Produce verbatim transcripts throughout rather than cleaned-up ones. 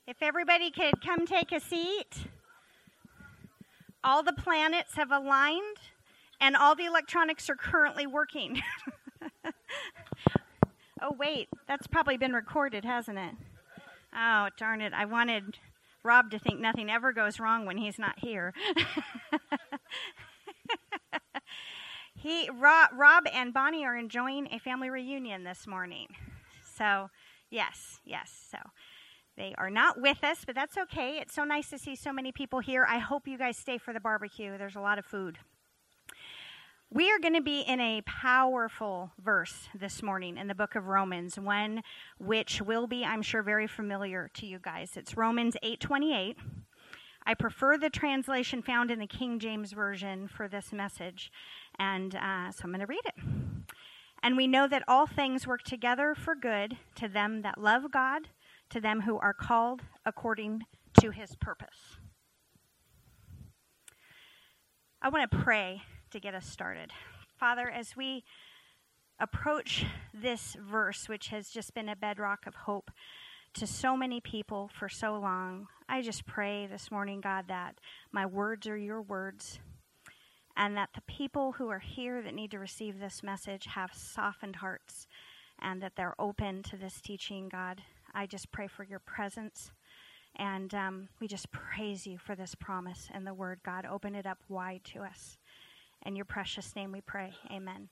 If everybody could come take a seat. All the planets have aligned, and all the electronics are currently working. Oh, wait, that's probably been recorded, hasn't it? Oh, darn it. I wanted Rob to think nothing ever goes wrong when he's not here. he, Rob, Rob and Bonnie are enjoying a family reunion this morning. So, yes, yes, so... They are not with us, but that's okay. It's so nice to see so many people here. I hope you guys stay for the barbecue. There's a lot of food. We are going to be in a powerful verse this morning in the book of Romans, one which will be, I'm sure, very familiar to you guys. It's Romans eight twenty-eight. I prefer the translation found in the King James Version for this message, and uh, so I'm going to read it. And we know that all things work together for good to them that love God, to them who are called according to his purpose. I want to pray to get us started. Father, as we approach this verse, which has just been a bedrock of hope to so many people for so long, I just pray this morning, God, that my words are your words, and that the people who are here that need to receive this message have softened hearts, and that they're open to this teaching, God. I just pray for your presence, and um, we just praise you for this promise and the word. God, open it up wide to us. In your precious name we pray. Amen.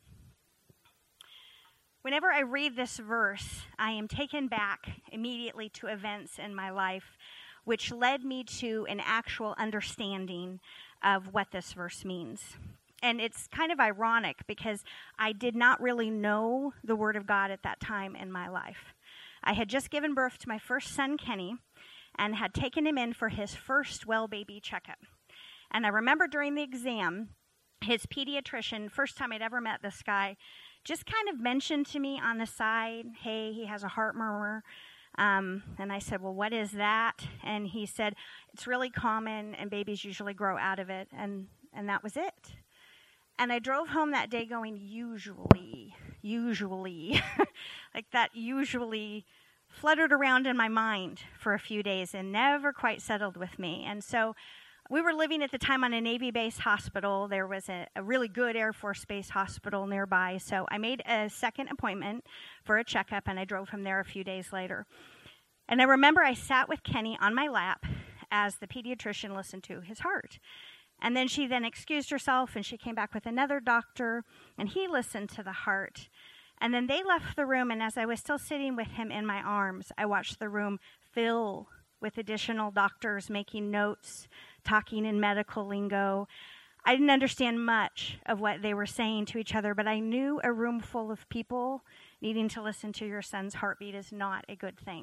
Whenever I read this verse, I am taken back immediately to events in my life which led me to an actual understanding of what this verse means. And it's kind of ironic because I did not really know the Word of God at that time in my life. I had just given birth to my first son, Kenny, and had taken him in for his first well baby checkup. And I remember during the exam, his pediatrician, first time I'd ever met this guy, just kind of mentioned to me on the side, hey, he has a heart murmur. Um, and I said, well, what is that? And he said, it's really common, and babies usually grow out of it. And, and that was it. And I drove home that day going, usually, usually, like that usually fluttered around in my mind for a few days and never quite settled with me. And so we were living at the time on a Navy-based hospital. There was a, a really good Air Force Base hospital nearby. So I made a second appointment for a checkup, and I drove him there a few days later. And I remember I sat with Kenny on my lap as the pediatrician listened to his heart. And then she then excused herself, and she came back with another doctor, and he listened to the heart. And then they left the room, and as I was still sitting with him in my arms, I watched the room fill with additional doctors making notes, talking in medical lingo. I didn't understand much of what they were saying to each other, but I knew a room full of people needing to listen to your son's heartbeat is not a good thing.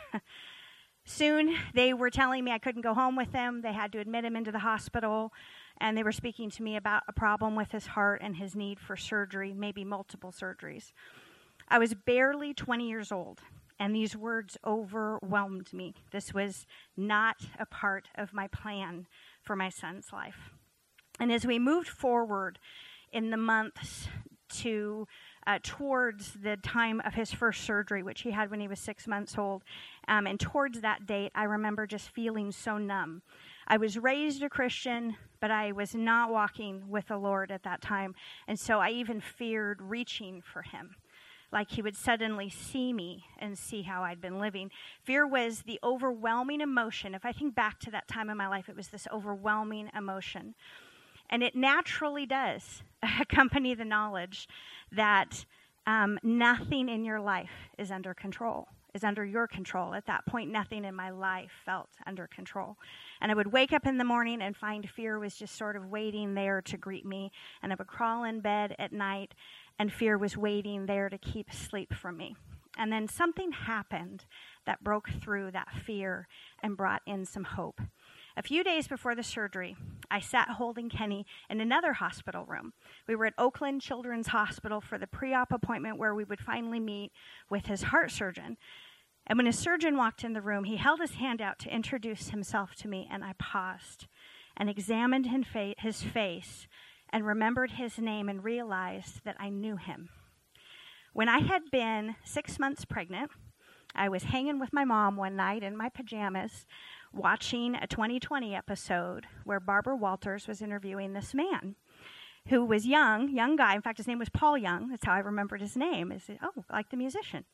Soon, they were telling me I couldn't go home with them. They had to admit him into the hospital, and they were speaking to me about a problem with his heart and his need for surgery, maybe multiple surgeries. I was barely twenty years old, and these words overwhelmed me. This was not a part of my plan for my son's life. And as we moved forward in the months to Uh, towards the time of his first surgery, which he had when he was six months old. Um, and towards that date, I remember just feeling so numb. I was raised a Christian, but I was not walking with the Lord at that time. And so I even feared reaching for him, like he would suddenly see me and see how I'd been living. Fear was the overwhelming emotion. If I think back to that time in my life, it was this overwhelming emotion. And it naturally does accompany the knowledge that um, nothing in your life is under control, is under your control. At that point, nothing in my life felt under control. And I would wake up in the morning and find fear was just sort of waiting there to greet me. And I would crawl in bed at night, and fear was waiting there to keep sleep from me. And then something happened that broke through that fear and brought in some hope. A few days before the surgery, I sat holding Kenny in another hospital room. We were at Oakland Children's Hospital for the pre-op appointment where we would finally meet with his heart surgeon. And when his surgeon walked in the room, he held his hand out to introduce himself to me, and I paused and examined his face and remembered his name and realized that I knew him. When I had been six months pregnant, I was hanging with my mom one night in my pajamas watching a twenty twenty episode where Barbara Walters was interviewing this man who was young, young guy. In fact, his name was Paul Young. That's how I remembered his name. Is oh, like the musician.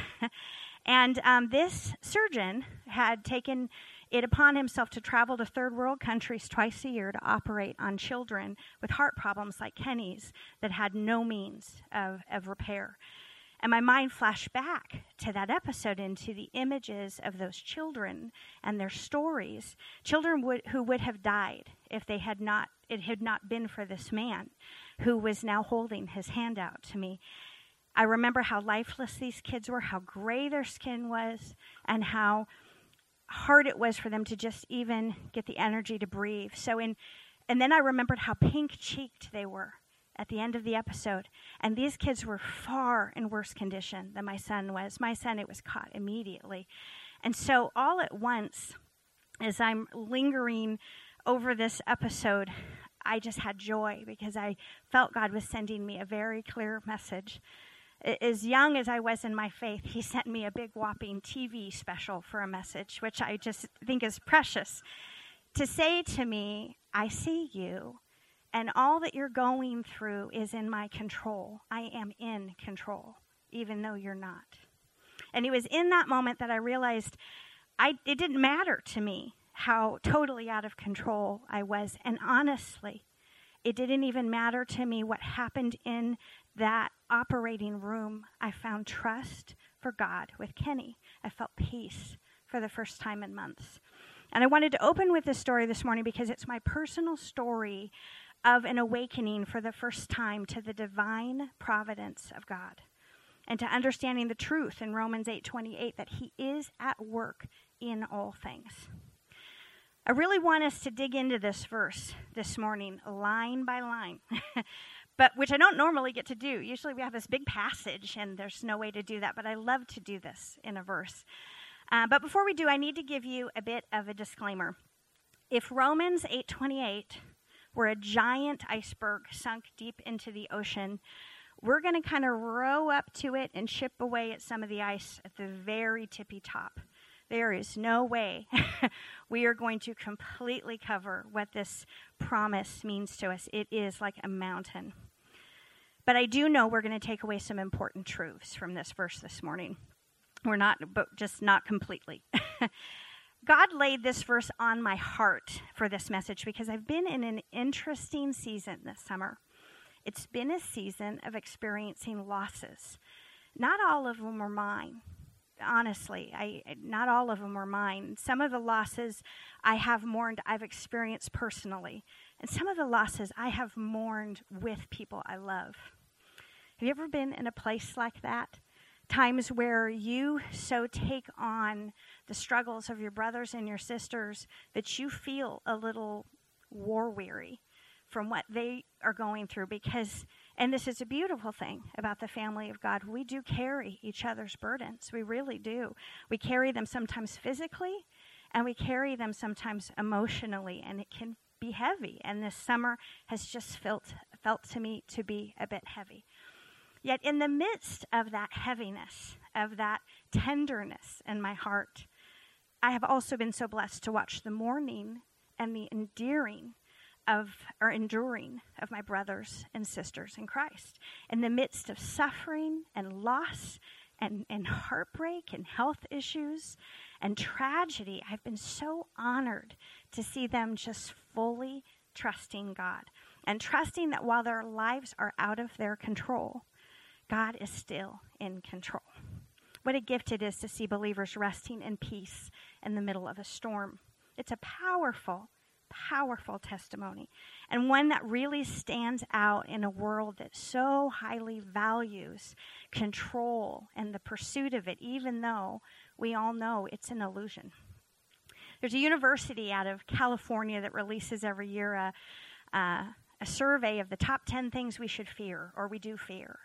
And um, this surgeon had taken it upon himself to travel to third world countries twice a year to operate on children with heart problems like Kenny's that had no means of, of repair. And my mind flashed back to that episode, into the images of those children and their stories. Children would, who would have died if they had not, it had not been for this man who was now holding his hand out to me. I remember how lifeless these kids were, how gray their skin was, and how hard it was for them to just even get the energy to breathe. So in, and then I remembered how pink-cheeked they were at the end of the episode. And these kids were far in worse condition than my son was. My son, it was caught immediately. And so all at once, as I'm lingering over this episode, I just had joy because I felt God was sending me a very clear message. As young as I was in my faith, he sent me a big whopping T V special for a message, which I just think is precious. To say to me, I see you, and all that you're going through is in my control. I am in control, even though you're not. And it was in that moment that I realized I, it didn't matter to me how totally out of control I was. And honestly, it didn't even matter to me what happened in that operating room. I found trust for God with Kenny. I felt peace for the first time in months. And I wanted to open with this story this morning because it's my personal story of an awakening for the first time to the divine providence of God and to understanding the truth in Romans eight twenty-eight that he is at work in all things. I really want us to dig into this verse this morning, line by line, but which I don't normally get to do. Usually we have this big passage, and there's no way to do that, but I love to do this in a verse. Uh, but before we do, I need to give you a bit of a disclaimer. If Romans eight twenty-eight were a giant iceberg sunk deep into the ocean, we're going to kind of row up to it and chip away at some of the ice at the very tippy top. There is no way we are going to completely cover what this promise means to us. It is like a mountain. But I do know we're going to take away some important truths from this verse this morning. We're not, but just not completely. God laid this verse on my heart for this message because I've been in an interesting season this summer. It's been a season of experiencing losses. Not all of them were mine. Honestly, I not all of them were mine. Some of the losses I have mourned, I've experienced personally. And some of the losses I have mourned with people I love. Have you ever been in a place like that? Times where you so take on the struggles of your brothers and your sisters that you feel a little war weary from what they are going through because, and this is a beautiful thing about the family of God, we do carry each other's burdens. We really do. We carry them sometimes physically, and we carry them sometimes emotionally, and it can be heavy. And this summer has just felt, felt to me to be a bit heavy. Yet in the midst of that heaviness, of that tenderness in my heart, I have also been so blessed to watch the mourning and the endearing of, or enduring of my brothers and sisters in Christ. In the midst of suffering and loss and, and heartbreak and health issues and tragedy, I've been so honored to see them just fully trusting God and trusting that while their lives are out of their control, God is still in control. What a gift it is to see believers resting in peace in the middle of a storm. It's a powerful, powerful testimony, and one that really stands out in a world that so highly values control and the pursuit of it, even though we all know it's an illusion. There's a university out of California that releases every year a, uh, a survey of the top ten things we should fear, or we do fear.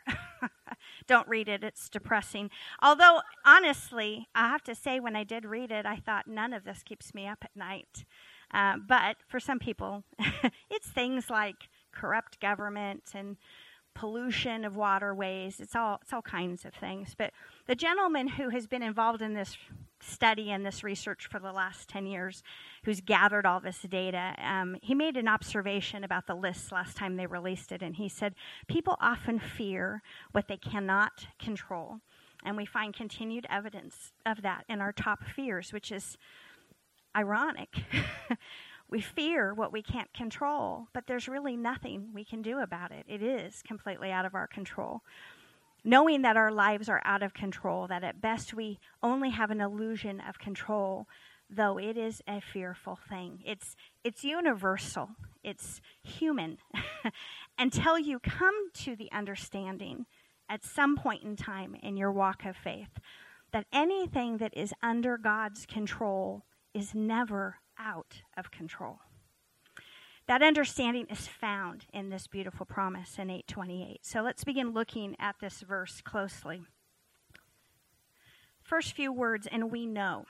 Don't read it, it's depressing. Although, honestly, I have to say, when I did read it, I thought none of this keeps me up at night. Uh, but for some people, it's things like corrupt government and pollution of waterways. It's all it's all kinds of things. But the gentleman who has been involved in this study and this research for the last ten years, who's gathered all this data, um, he made an observation about the lists last time they released it, and he said, people often fear what they cannot control, and we find continued evidence of that in our top fears, which is ironic. We fear what we can't control, but there's really nothing we can do about it. It is completely out of our control. Knowing that our lives are out of control, that at best we only have an illusion of control, though it is a fearful thing. It's it's universal. It's human. Until you come to the understanding at some point in time in your walk of faith that anything that is under God's control is never out of control. That understanding is found in this beautiful promise in eight twenty-eight. So let's begin looking at this verse closely. First few words, and we know.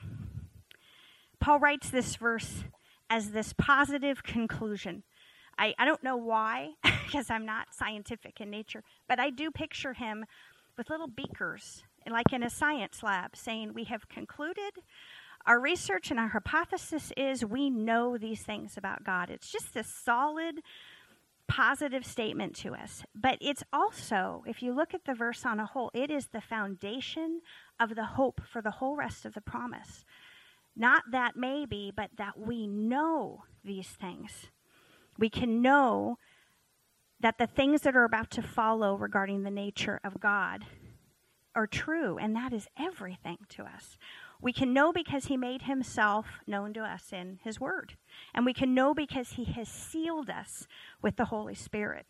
Paul writes this verse as this positive conclusion. I, I don't know why, because I'm not scientific in nature, but I do picture him with little beakers, like in a science lab, saying, we have concluded. Our research and our hypothesis is we know these things about God. It's just this solid, positive statement to us. But it's also, if you look at the verse on a whole, it is the foundation of the hope for the whole rest of the promise. Not that maybe, but that we know these things. We can know that the things that are about to follow regarding the nature of God are true, and that is everything to us. We can know because he made himself known to us in his word. And we can know because he has sealed us with the Holy Spirit.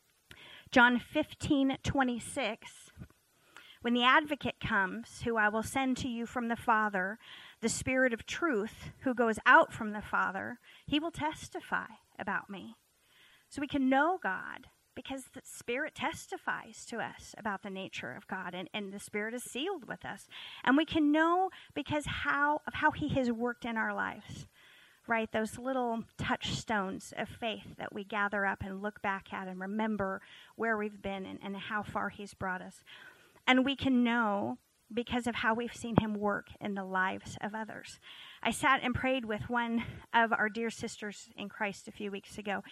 John fifteen twenty-six, when the advocate comes, who I will send to you from the Father, the Spirit of truth, who goes out from the Father, he will testify about me. So we can know God because the Spirit testifies to us about the nature of God, and, and the Spirit is sealed with us. And we can know because how of how he has worked in our lives, right? Those little touchstones of faith that we gather up and look back at and remember where we've been and, and how far he's brought us. And we can know because of how we've seen him work in the lives of others. I sat and prayed with one of our dear sisters in Christ a few weeks ago,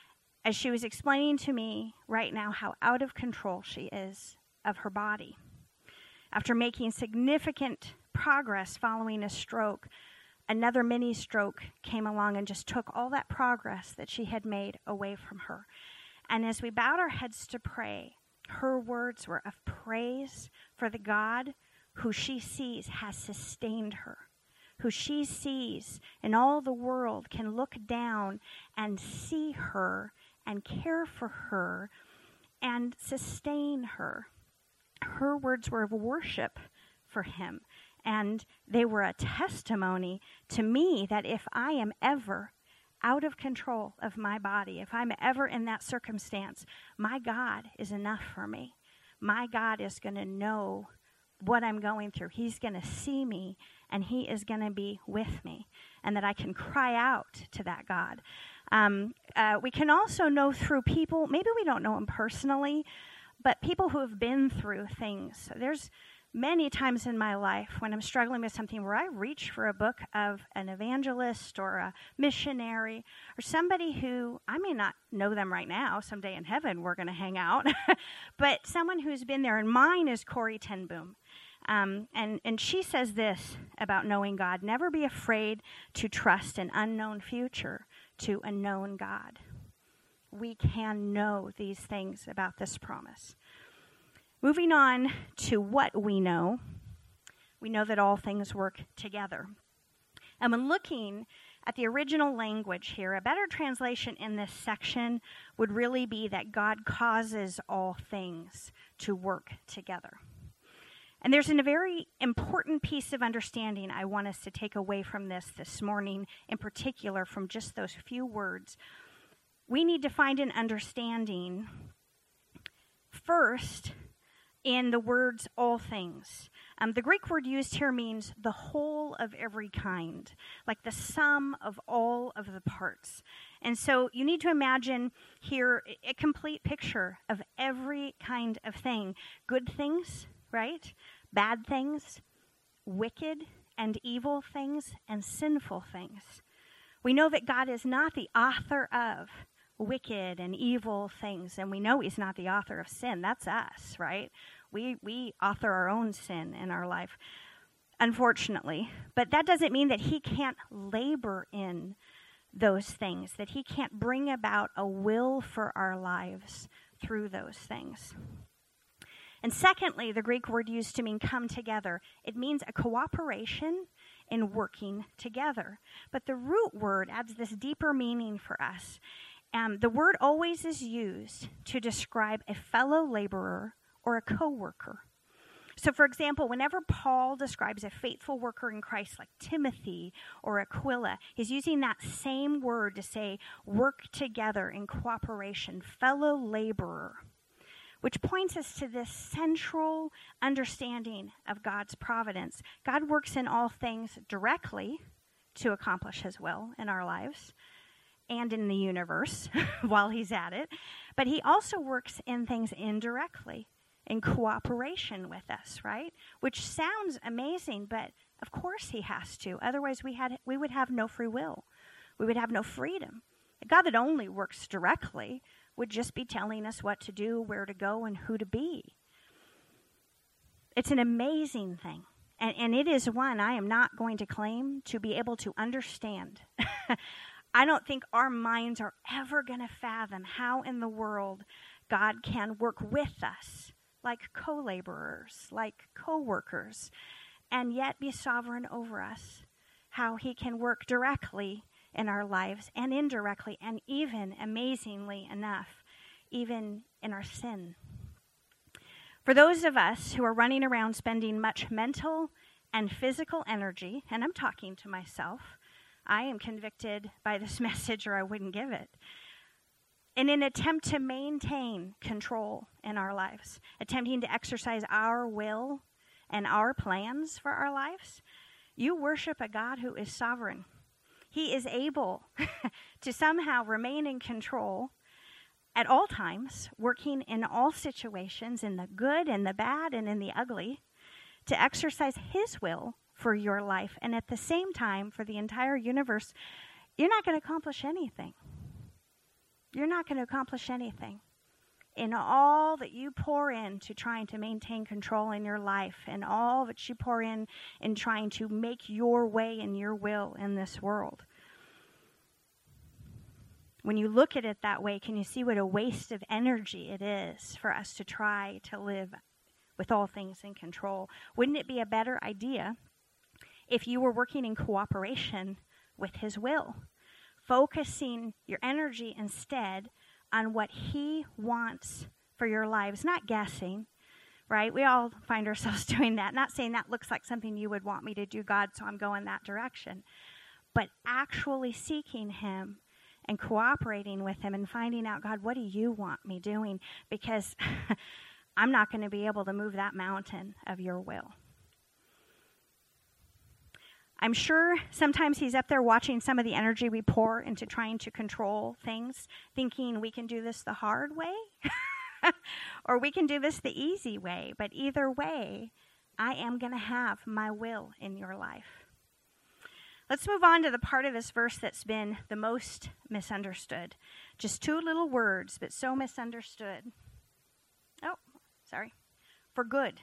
as she was explaining to me right now how out of control she is of her body. After making significant progress following a stroke, another mini stroke came along and just took all that progress that she had made away from her. And as we bowed our heads to pray, her words were of praise for the God who she sees has sustained her, who she sees in all the world can look down and see her and care for her and sustain her. Her words were of worship for him, and they were a testimony to me that if I am ever out of control of my body, if I'm ever in that circumstance, my God is enough for me. My God is going to know what I'm going through. He's going to see me, and he is going to be with me, and that I can cry out to that God. Um, uh, we can also know through people, maybe we don't know them personally, but people who have been through things. There's many times in my life when I'm struggling with something where I reach for a book of an evangelist or a missionary or somebody who, I may not know them right now, someday in heaven we're going to hang out, but someone who's been there, and mine is Corrie ten Boom. Um, and, and she says this about knowing God: never be afraid to trust an unknown future to a known God. We can know these things about this promise. Moving on to what we know, we know that all things work together. And when looking at the original language here, a better translation in this section would really be that God causes all things to work together. And there's a very important piece of understanding I want us to take away from this this morning, in particular from just those few words. We need to find an understanding first in the words all things. Um, the Greek word used here means the whole of every kind, like the sum of all of the parts. And so you need to imagine here a complete picture of every kind of thing. Good things, right? Bad things, wicked and evil things, and sinful things. We know that God is not the author of wicked and evil things, and we know he's not the author of sin. That's us, right? We we author our own sin in our life, unfortunately. But that doesn't mean that he can't labor in those things, that he can't bring about a will for our lives through those things. And secondly, the Greek word used to mean come together. It means a cooperation in working together. But the root word adds this deeper meaning for us. Um, the word always is used to describe a fellow laborer or a co-worker. So, for example, whenever Paul describes a faithful worker in Christ like Timothy or Aquila, he's using that same word to say work together in cooperation, fellow laborer, which points us to this central understanding of God's providence. God works in all things directly to accomplish his will in our lives and in the universe while he's at it, but he also works in things indirectly, in cooperation with us, right? Which sounds amazing, but of course he has to. Otherwise, we had we would have no free will. We would have no freedom. A God that only works directly would just be telling us what to do, where to go, and who to be. It's an amazing thing. And, and it is one I am not going to claim to be able to understand. I don't think our minds are ever going to fathom how in the world God can work with us like co-laborers, like co-workers, and yet be sovereign over us. How he can work directly in our lives and indirectly, and even, amazingly enough, even in our sin. For those of us who are running around spending much mental and physical energy, and I'm talking to myself, I am convicted by this message or I wouldn't give it, in an attempt to maintain control in our lives, attempting to exercise our will and our plans for our lives, you worship a God who is sovereign. He is able to somehow remain in control at all times, working in all situations, in the good and the bad and in the ugly, to exercise his will for your life. And at the same time, for the entire universe, you're not going to accomplish anything. You're not going to accomplish anything. In all that you pour into trying to maintain control in your life, and all that you pour in in trying to make your way and your will in this world. When you look at it that way, can you see what a waste of energy it is for us to try to live with all things in control? Wouldn't it be a better idea if you were working in cooperation with his will, focusing your energy instead on what he wants for your lives, not guessing, right? We all find ourselves doing that. Not saying that looks like something you would want me to do, God, so I'm going that direction. But actually seeking him and cooperating with him and finding out, God, what do you want me doing? Because I'm not going to be able to move that mountain of your will. I'm sure sometimes he's up there watching some of the energy we pour into trying to control things, thinking we can do this the hard way or we can do this the easy way. But either way, I am going to have my will in your life. Let's move on to the part of this verse that's been the most misunderstood. Just two little words, but so misunderstood. Oh, sorry. For good.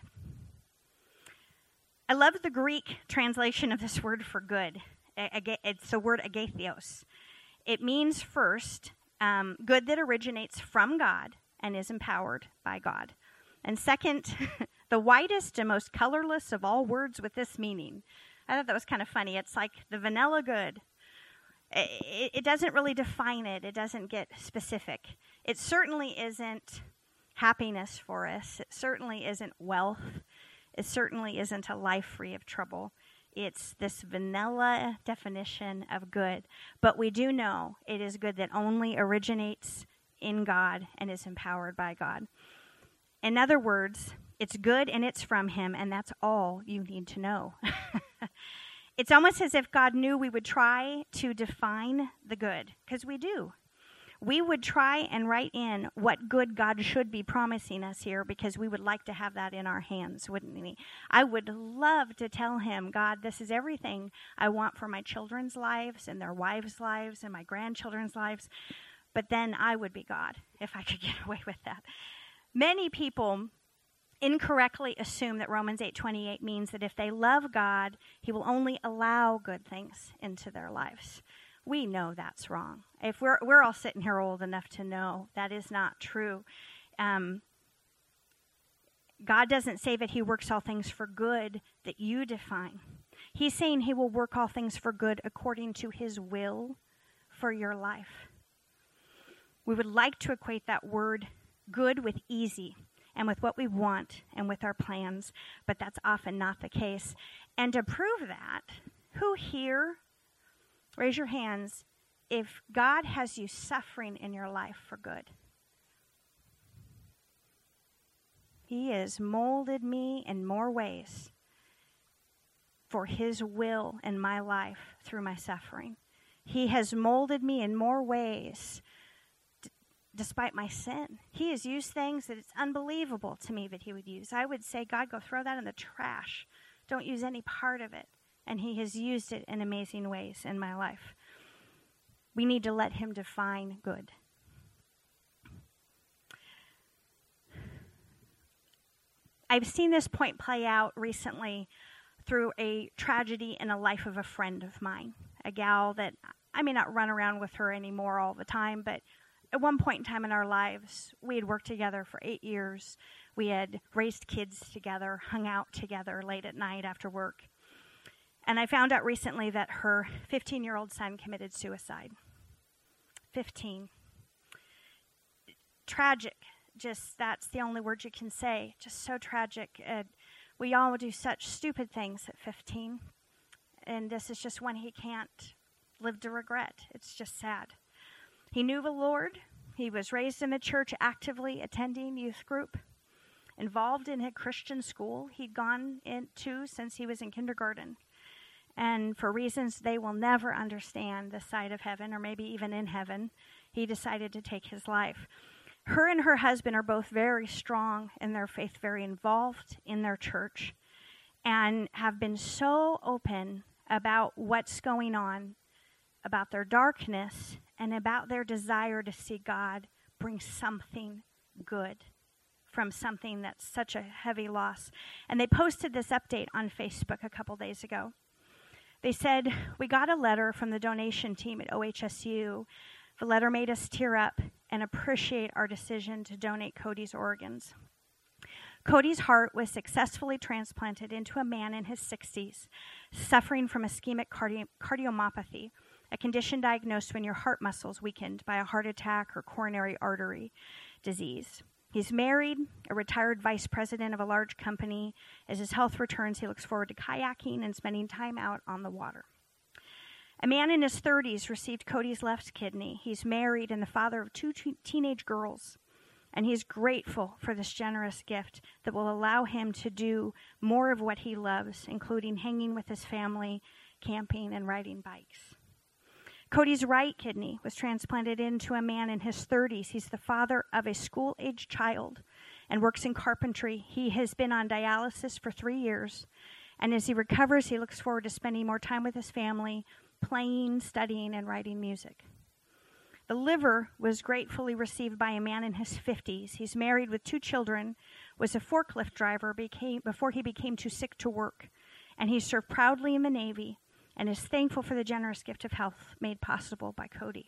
I love the Greek translation of this word for good. It's the word agathos. It means first, um, good that originates from God and is empowered by God. And second, the widest and most colorless of all words with this meaning. I thought that was kind of funny. It's like the vanilla good. It, it doesn't really define it. It doesn't get specific. It certainly isn't happiness for us. It certainly isn't wealth. It certainly isn't a life free of trouble. It's this vanilla definition of good. But we do know it is good that only originates in God and is empowered by God. In other words, It's good and it's from him, and that's all you need to know. It's almost as if God knew we would try to define the good, because we do. We would try and write in what good God should be promising us here, because we would like to have that in our hands, wouldn't we? I would love to tell him, God, this is everything I want for my children's lives and their wives' lives and my grandchildren's lives. But then I would be God if I could get away with that. Many people incorrectly assume that Romans eight twenty-eight means that if they love God, he will only allow good things into their lives. We know that's wrong. If we're we're all sitting here old enough to know that is not true. Um, God doesn't say that he works all things for good that you define. He's saying he will work all things for good according to his will for your life. We would like to equate that word good with easy, and with what we want, and with our plans, but that's often not the case. And to prove that, who here, raise your hands, if God has you suffering in your life for good? He has molded me in more ways for his will in my life through my suffering. He has molded me in more ways despite my sin. He has used things that it's unbelievable to me that he would use. I would say, God, go throw that in the trash. Don't use any part of it. And he has used it in amazing ways in my life. We need to let him define good. I've seen this point play out recently through a tragedy in a life of a friend of mine, a gal that I may not run around with her anymore all the time, but at one point in time in our lives, we had worked together for eight years. We had raised kids together, hung out together late at night after work. And I found out recently that her fifteen-year-old son committed suicide. fifteen. Tragic. Just, that's the only word you can say. Just so tragic. Uh, we all do such stupid things at fifteen. And this is just one he can't live to regret. It's just sad. He knew the Lord. He was raised in the church, actively attending youth group, involved in a Christian school he'd gone into since he was in kindergarten. And for reasons they will never understand this side of heaven, or maybe even in heaven, he decided to take his life. Her and her husband are both very strong in their faith, very involved in their church, and have been so open about what's going on, about their darkness, and about their desire to see God bring something good from something that's such a heavy loss. And they posted this update on Facebook a couple days ago. They said, we got a letter from the donation team at O H S U. The letter made us tear up and appreciate our decision to donate Cody's organs. Cody's heart was successfully transplanted into a man in his sixties, suffering from ischemic cardi- cardiomyopathy, a condition diagnosed when your heart muscles weakened by a heart attack or coronary artery disease. He's married, a retired vice president of a large company. As his health returns, he looks forward to kayaking and spending time out on the water. A man in his thirties received Cody's left kidney. He's married and the father of two t- teenage girls. And he's grateful for this generous gift that will allow him to do more of what he loves, including hanging with his family, camping, and riding bikes. Cody's right kidney was transplanted into a man in his thirties. He's the father of a school-aged child and works in carpentry. He has been on dialysis for three years. And as he recovers, he looks forward to spending more time with his family, playing, studying, and writing music. The liver was gratefully received by a man in his fifties. He's married with two children, was a forklift driver became, before he became too sick to work. And he served proudly in the Navy and is thankful for the generous gift of health made possible by Cody.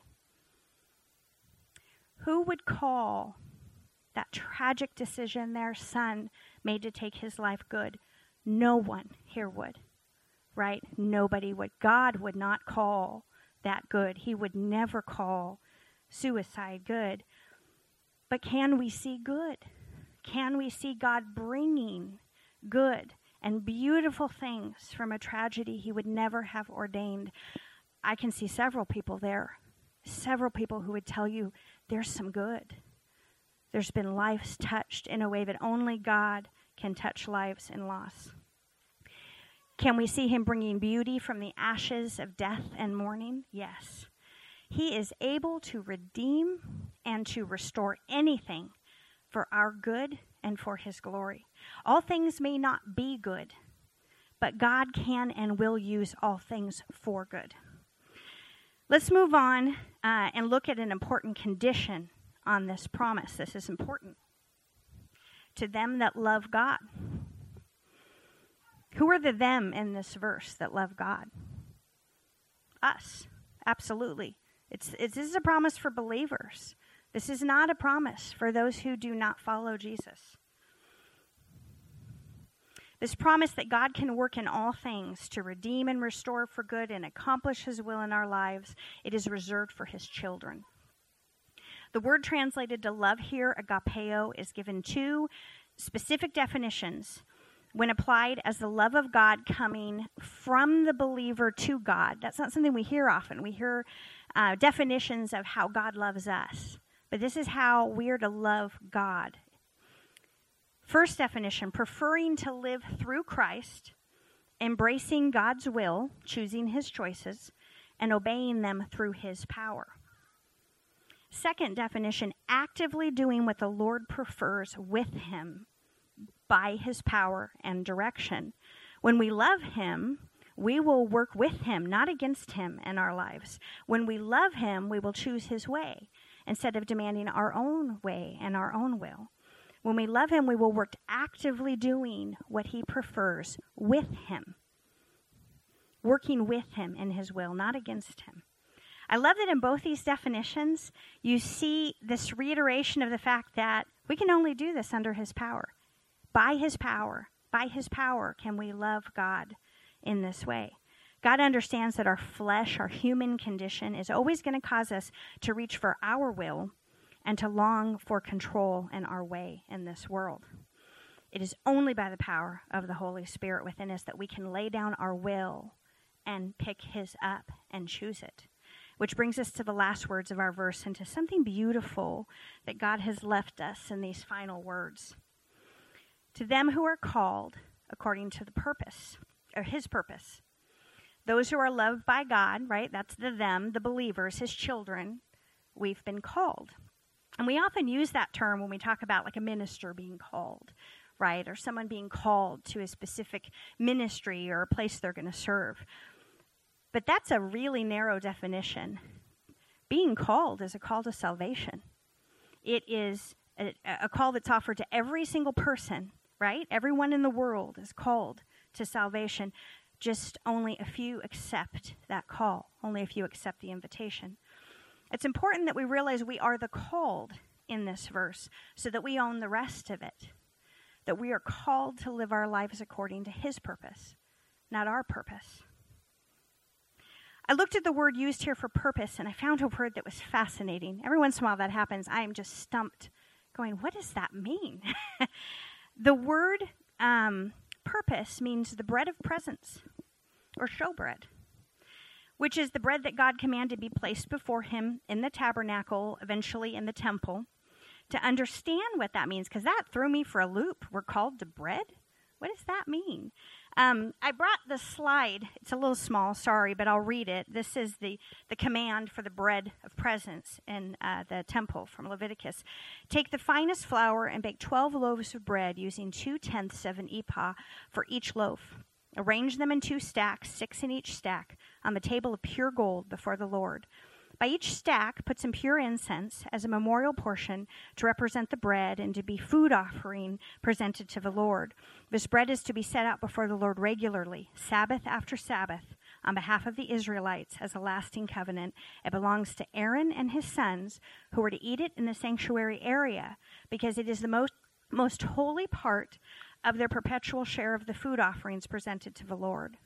Who would call that tragic decision their son made to take his life good? No one here would, right? Nobody would. God would not call that good. He would never call suicide good. But can we see good? Can we see God bringing good and beautiful things from a tragedy he would never have ordained? I can see several people there, several people who would tell you there's some good. There's been lives touched in a way that only God can touch lives in loss. Can we see him bringing beauty from the ashes of death and mourning? Yes. He is able to redeem and to restore anything for our good and for his glory. All things may not be good, but God can and will use all things for good. Let's move on uh, and look at an important condition on this promise. This is important. To them that love God. Who are the them in this verse that love God? Us. Absolutely. It's, it's, this is a promise for believers. This is not a promise for those who do not follow Jesus. This promise that God can work in all things to redeem and restore for good and accomplish his will in our lives, it is reserved for his children. The word translated to love here, agapeo, is given two specific definitions when applied as the love of God coming from the believer to God. That's not something we hear often. We hear uh, definitions of how God loves us, but this is how we are to love God. First definition, preferring to live through Christ, embracing God's will, choosing his choices, and obeying them through his power. Second definition, actively doing what the Lord prefers with him by his power and direction. When we love him, we will work with him, not against him in our lives. When we love him, we will choose his way instead of demanding our own way and our own will. When we love him, we will work actively doing what he prefers with him, working with him in his will, not against him. I love that in both these definitions, you see this reiteration of the fact that we can only do this under his power. By his power, by his power can we love God in this way. God understands that our flesh, our human condition, is always going to cause us to reach for our will and to long for control in our way in this world. It is only by the power of the Holy Spirit within us that we can lay down our will and pick his up and choose it. Which brings us to the last words of our verse and to something beautiful that God has left us in these final words. To them who are called according to the purpose, or his purpose. Those who are loved by God, right? That's the them, the believers, his children. We've been called. And we often use that term when we talk about like a minister being called, right? Or someone being called to a specific ministry or a place they're going to serve. But that's a really narrow definition. Being called is a call to salvation. It is a, a call that's offered to every single person, right? Everyone in the world is called to salvation. Just only a few accept that call. Only a few accept the invitation. It's important that we realize we are the called in this verse so that we own the rest of it. That we are called to live our lives according to his purpose, not our purpose. I looked at the word used here for purpose, and I found a word that was fascinating. Every once in a while that happens, I am just stumped, going, what does that mean? The word um, purpose means the bread of presence, or showbread, which is the bread that God commanded be placed before him in the tabernacle, eventually in the temple. To understand what that means, because that threw me for a loop. We're called to bread? What does that mean? Um, I brought the slide. It's a little small, sorry, but I'll read it. This is the, the command for the bread of presence in uh, the temple from Leviticus. Take the finest flour and bake twelve loaves of bread using two-tenths of an ephah for each loaf. Arrange them in two stacks, six in each stack, on the table of pure gold before the Lord. By each stack, put some pure incense as a memorial portion to represent the bread and to be food offering presented to the Lord. This bread is to be set out before the Lord regularly, Sabbath after Sabbath, on behalf of the Israelites as a lasting covenant. It belongs to Aaron and his sons, who are to eat it in the sanctuary area, because it is the most, most holy part of their perpetual share of the food offerings presented to the Lord.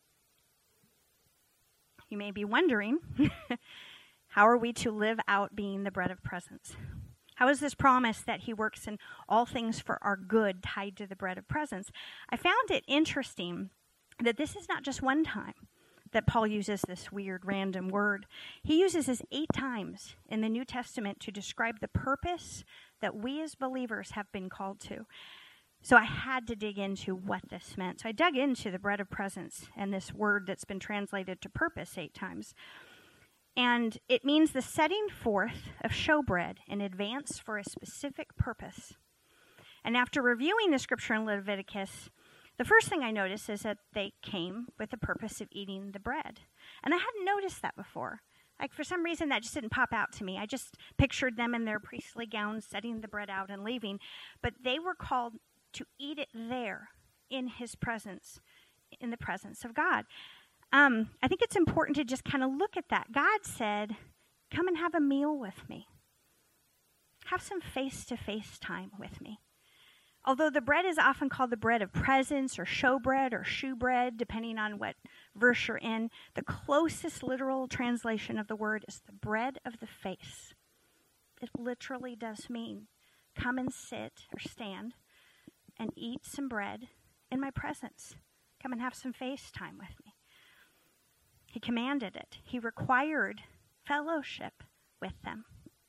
You may be wondering, how are we to live out being the bread of presence? How is this promise that he works in all things for our good tied to the bread of presence? I found it interesting that this is not just one time that Paul uses this weird random word. He uses this eight times in the New Testament to describe the purpose that we as believers have been called to. So I had to dig into what this meant. So I dug into the bread of presence and this word that's been translated to purpose eight times. And it means the setting forth of showbread in advance for a specific purpose. And after reviewing the scripture in Leviticus, the first thing I noticed is that they came with the purpose of eating the bread. And I hadn't noticed that before. Like, for some reason, that just didn't pop out to me. I just pictured them in their priestly gowns, setting the bread out and leaving. But they were called to eat it there, in his presence, in the presence of God. Um, I think it's important to just kind of look at that. God said, come and have a meal with me. Have some face-to-face time with me. Although the bread is often called the bread of presence or showbread or shoe bread, depending on what verse you're in, the closest literal translation of the word is the bread of the face. It literally does mean come and sit or stand and eat some bread in my presence. Come and have some face time with me. He commanded it. He required fellowship with them.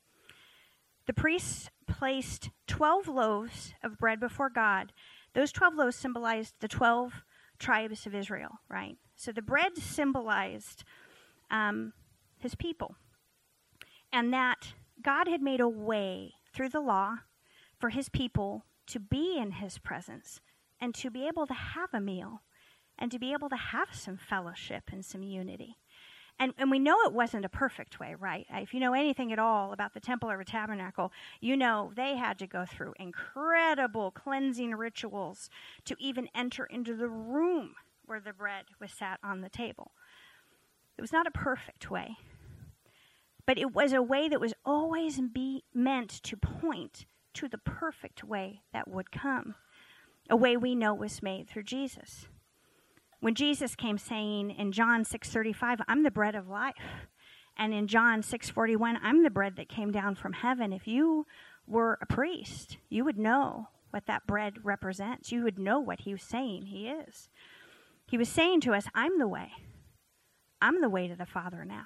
The priests placed twelve loaves of bread before God. Those twelve loaves symbolized the twelve tribes of Israel, right? So the bread symbolized um, his people. And that God had made a way through the law for his people to be in his presence and to be able to have a meal and to be able to have some fellowship and some unity. And, and we know it wasn't a perfect way, right? If you know anything at all about the temple or the tabernacle, you know they had to go through incredible cleansing rituals to even enter into the room where the bread was sat on the table. It was not a perfect way, but it was a way that was always be meant to point to the perfect way that would come, a way we know was made through Jesus. When Jesus came saying in John six thirty-five, I'm the bread of life, and in John six forty-one, I'm the bread that came down from heaven. If you were a priest, you would know what that bread represents. You would know what he was saying he is. He was saying to us, I'm the way. I'm the way to the Father now.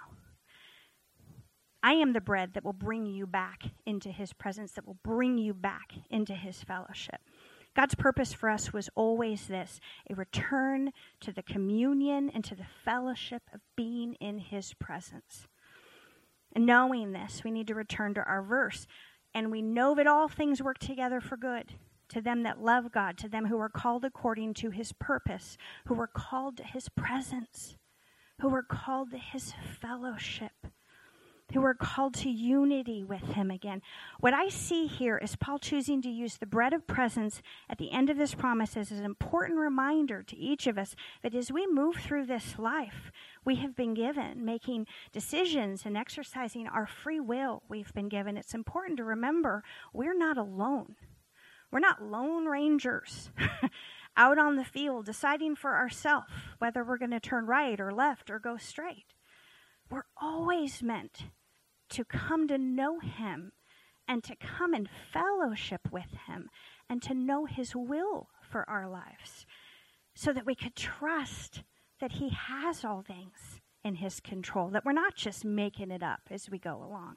I am the bread that will bring you back into his presence, that will bring you back into his fellowship. God's purpose for us was always this, a return to the communion and to the fellowship of being in his presence. And knowing this, we need to return to our verse. And we know that all things work together for good, to them that love God, to them who are called according to his purpose, who are called to his presence, who are called to his fellowship, who are called to unity with him again. What I see here is Paul choosing to use the bread of presence at the end of this promise as an important reminder to each of us that as we move through this life, we have been given, making decisions and exercising our free will we've been given. It's important to remember we're not alone. We're not lone rangers out on the field deciding for ourselves whether we're going to turn right or left or go straight. We're always meant to come to know him and to come in fellowship with him and to know his will for our lives so that we could trust that he has all things in his control, that we're not just making it up as we go along.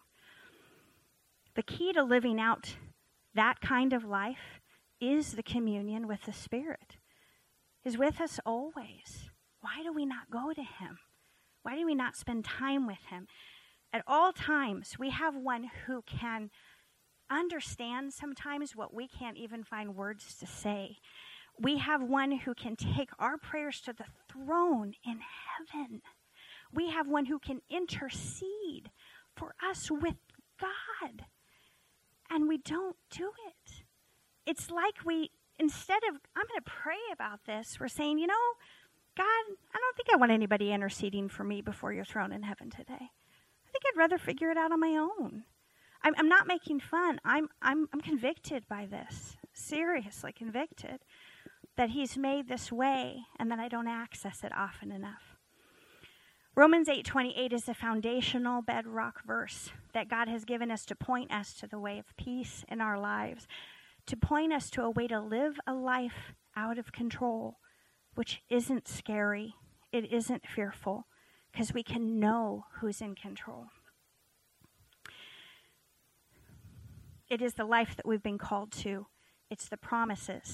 The key to living out that kind of life is the communion with the Spirit. He's with us always. Why do we not go to him? Why do we not spend time with him? At all times, we have one who can understand sometimes what we can't even find words to say. We have one who can take our prayers to the throne in heaven. We have one who can intercede for us with God. And we don't do it. It's like we, instead of, I'm going to pray about this, we're saying, you know, God, I don't think I want anybody interceding for me before your throne in heaven today. I think I'd rather figure it out on my own. I'm, I'm not making fun. I'm, I'm, I'm convicted by this, seriously convicted, that he's made this way and that I don't access it often enough. Romans eight twenty-eight is a foundational bedrock verse that God has given us to point us to the way of peace in our lives, to point us to a way to live a life out of control, which isn't scary, it isn't fearful, because we can know who's in control. It is the life that we've been called to. It's the promises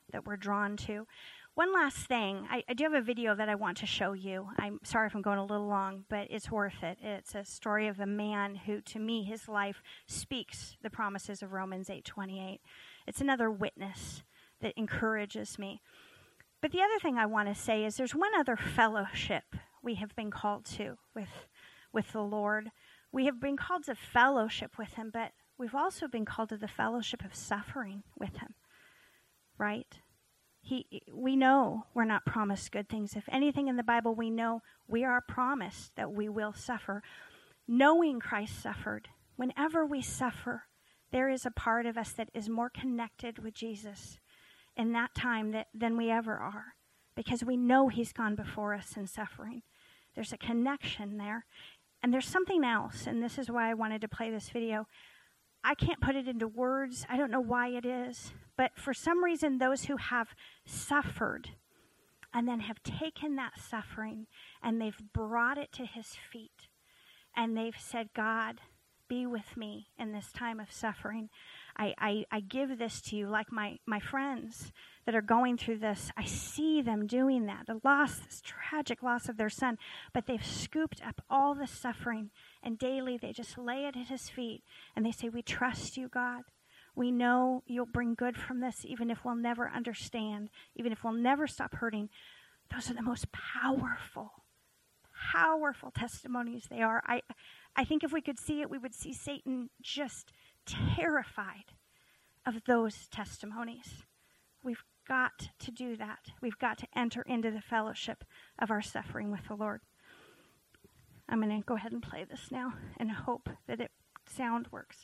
that we're drawn to. One last thing, I, I do have a video that I want to show you. I'm sorry if I'm going a little long, but it's worth it. It's a story of a man who, to me, his life speaks the promises of Romans eight twenty-eight. It's another witness that encourages me. But the other thing I want to say is there's one other fellowship we have been called to with, with the Lord. We have been called to fellowship with him, but we've also been called to the fellowship of suffering with him, right? He, we know we're not promised good things. If anything in the Bible, we know we are promised that we will suffer. Knowing Christ suffered, whenever we suffer, there is a part of us that is more connected with Jesus in that time that, than we ever are, because we know he's gone before us in suffering. There's a connection there. And there's something else, and this is why I wanted to play this video. I can't put it into words. I don't know why it is. But for some reason, those who have suffered and then have taken that suffering and they've brought it to his feet and they've said, God, be with me in this time of suffering. I, I, I give this to you, like my, my friends that are going through this. I see them doing that, the loss, this tragic loss of their son, but they've scooped up all the suffering, and daily they just lay it at his feet, and they say, we trust you, God. We know you'll bring good from this, even if we'll never understand, even if we'll never stop hurting. Those are the most powerful, powerful testimonies they are. I, I think if we could see it, we would see Satan just terrified of those testimonies. We've got to do that. We've got to enter into the fellowship of our suffering with the Lord. I'm going to go ahead and play this now and hope that it sound works.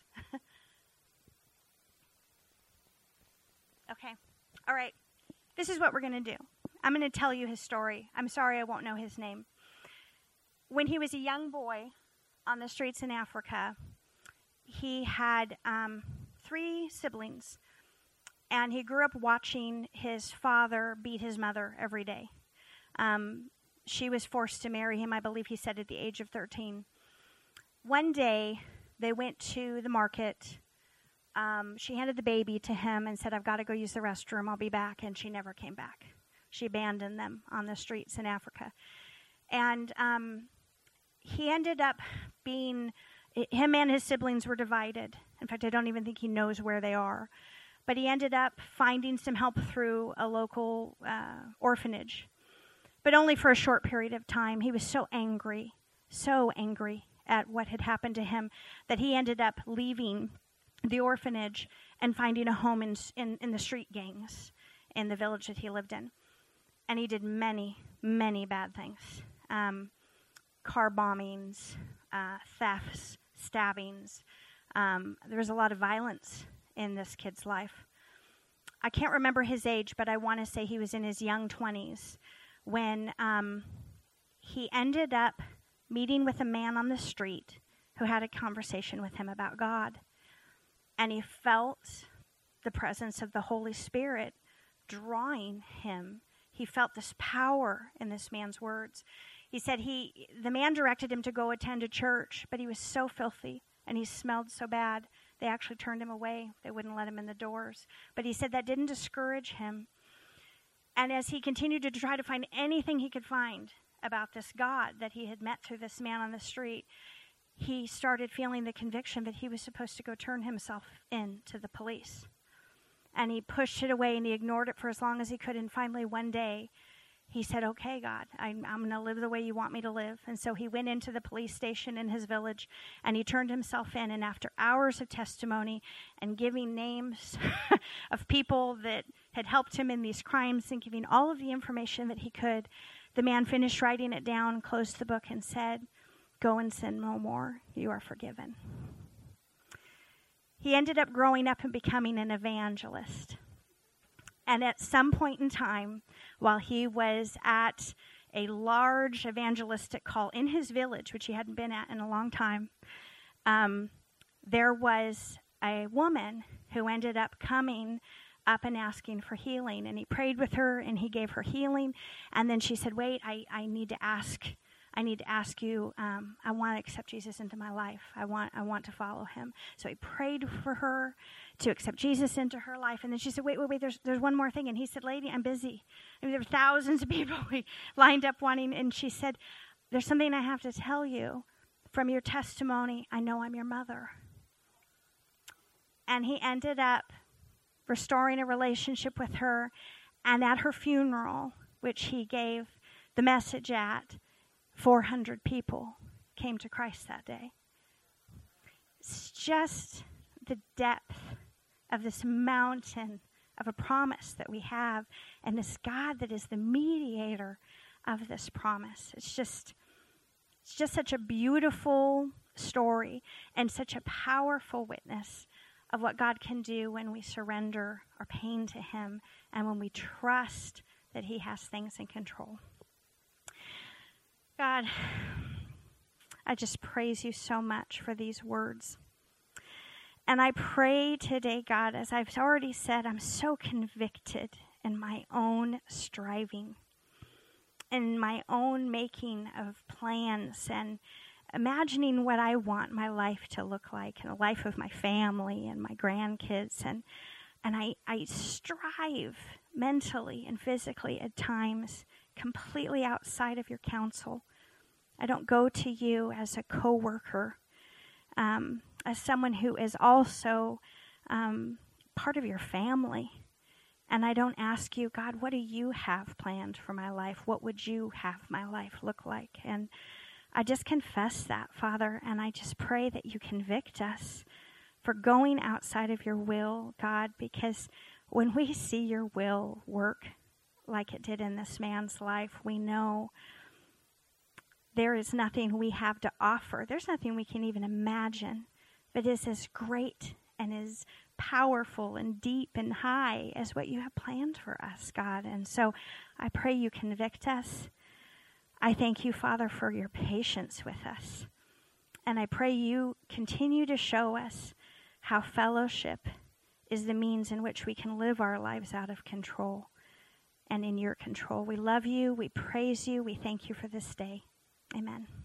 Okay. All right. This is what we're going to do. I'm going to tell you his story. I'm sorry I won't know his name. When he was a young boy on the streets in Africa, he had um, three siblings, and he grew up watching his father beat his mother every day. Um, she was forced to marry him, I believe he said, at the age of thirteen. One day, they went to the market. Um, she handed the baby to him and said, I've got to go use the restroom. I'll be back. And she never came back. She abandoned them on the streets in Africa. And um, he ended up being, him and his siblings were divided. In fact, I don't even think he knows where they are. But he ended up finding some help through a local uh, orphanage. But only for a short period of time. He was so angry, so angry at what had happened to him that he ended up leaving the orphanage and finding a home in, in, in the street gangs in the village that he lived in. And he did many, many bad things. Um, car bombings, uh, thefts, stabbings. Um, there was a lot of violence in this kid's life. I can't remember his age, but I want to say he was in his young twenties when um, he ended up meeting with a man on the street who had a conversation with him about God. And he felt the presence of the Holy Spirit drawing him. He felt this power in this man's words. He said he, the man directed him to go attend a church, but he was so filthy and he smelled so bad, they actually turned him away. They wouldn't let him in the doors. But he said that didn't discourage him. And as he continued to try to find anything he could find about this God that he had met through this man on the street, he started feeling the conviction that he was supposed to go turn himself in to the police. And he pushed it away and he ignored it for as long as he could. And finally, one day, he said, okay, God, I'm, I'm going to live the way you want me to live. And so he went into the police station in his village and he turned himself in. And after hours of testimony and giving names of people that had helped him in these crimes and giving all of the information that he could, the man finished writing it down, closed the book, and said, go and sin no more. You are forgiven. He ended up growing up and becoming an evangelist. And at some point in time, while he was at a large evangelistic call in his village, which he hadn't been at in a long time, um, there was a woman who ended up coming up and asking for healing. And he prayed with her and he gave her healing. And then she said, wait, I, I need to ask I need to ask you, um, I want to accept Jesus into my life. I want I want to follow him. So he prayed for her to accept Jesus into her life. And then she said, wait, wait, wait, there's there's one more thing. And he said, lady, I'm busy. I mean, there were thousands of people we lined up wanting. And she said, there's something I have to tell you. From your testimony, I know I'm your mother. And he ended up restoring a relationship with her. And at her funeral, which he gave the message at, four hundred people came to Christ that day. It's just the depth of this mountain of a promise that we have, and this God that is the mediator of this promise. It's just, it's just such a beautiful story and such a powerful witness of what God can do when we surrender our pain to him and when we trust that he has things in control. God, I just praise you so much for these words. And I pray today, God, as I've already said, I'm so convicted in my own striving, in my own making of plans and imagining what I want my life to look like and the life of my family and my grandkids. And and I, I strive mentally and physically at times completely outside of your counsel. I don't go to you as a co-worker, um, as someone who is also um, part of your family. And I don't ask you, God, what do you have planned for my life? What would you have my life look like? And I just confess that, Father, and I just pray that you convict us for going outside of your will, God, because when we see your will work like it did in this man's life, we know there is nothing we have to offer. There's nothing we can even imagine that is as great and as powerful and deep and high as what you have planned for us, God. And so I pray you convict us. I thank you, Father, for your patience with us. And I pray you continue to show us how fellowship is the means in which we can live our lives out of control and in your control. We love you. We praise you. We thank you for this day. Amen.